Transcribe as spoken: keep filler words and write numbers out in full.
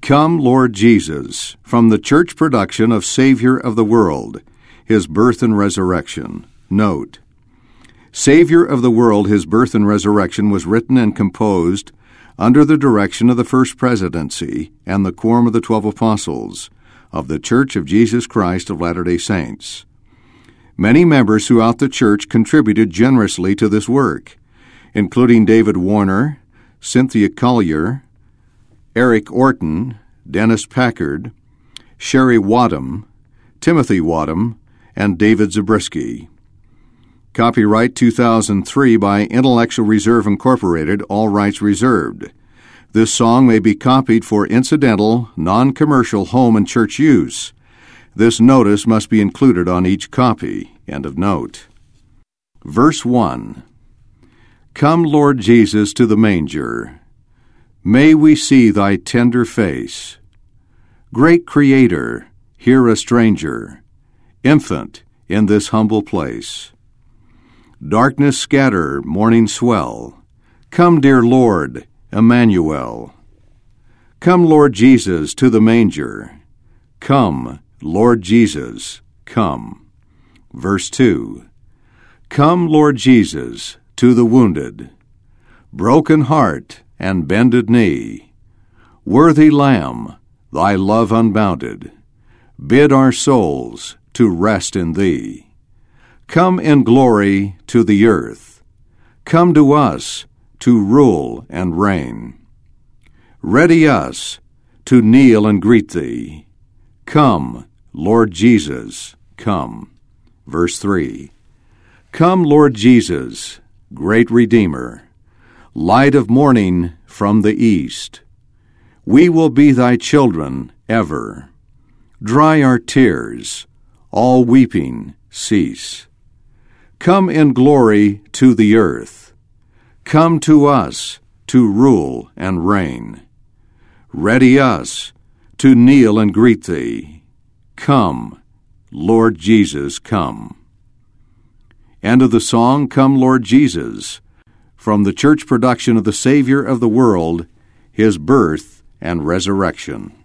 Come, Lord Jesus, from the church production of Savior of the World, His Birth and Resurrection. Note: Savior of the World, His Birth and Resurrection was written and composed under the direction of the First Presidency and the Quorum of the Twelve Apostles of the Church of Jesus Christ of Latter-day Saints. Many members throughout the church contributed generously to this work, including David Warner, Cynthia Collier, Eric Orton, Dennis Packard, Sherry Wadham, Timothy Wadham, and David Zabriskie. Copyright two thousand three by Intellectual Reserve Incorporated, all rights reserved. This song may be copied for incidental, non-commercial home and church use. This notice must be included on each copy. End of note. Verse one. Come, Lord Jesus, to the manger. May we see thy tender face. Great Creator, hear a stranger, infant in this humble place. Darkness scatter, morning swell. Come, dear Lord, Emmanuel. Come, Lord Jesus, to the manger. Come, Lord Jesus, come. Verse two. Come, Lord Jesus, to the wounded, broken heart and bended knee. Worthy Lamb, thy love unbounded, bid our souls to rest in thee. Come in glory to the earth. Come to us to rule and reign. Ready us to kneel and greet thee. Come, Lord Jesus, come. Verse three. Come, Lord Jesus, great Redeemer, light of morning from the east. We will be thy children ever. Dry our tears, all weeping cease. Come in glory to the earth. Come to us to rule and reign. Ready us to kneel and greet thee. Come, Lord Jesus, come. End of the song, Come, Lord Jesus, from the church production of the Savior of the World, His Birth and Resurrection.